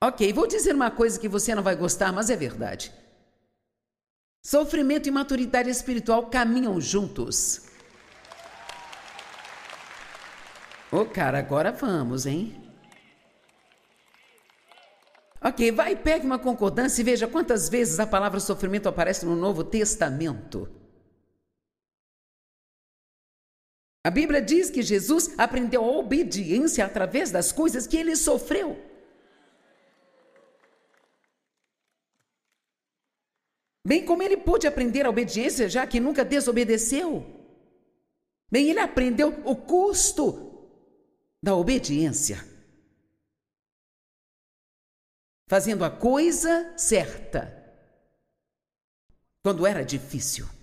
Ok, vou dizer uma coisa que você não vai gostar, mas é verdade. Sofrimento e maturidade espiritual caminham juntos. Ô, cara, agora vamos, hein? Ok, vai, pegue uma concordância e veja quantas vezes a palavra sofrimento aparece no Novo Testamento. A Bíblia diz que Jesus aprendeu a obediência através das coisas que ele sofreu. Bem como ele pôde aprender a obediência, já que nunca desobedeceu. Bem, ele aprendeu o custo da obediência. Fazendo a coisa certa, quando era difícil.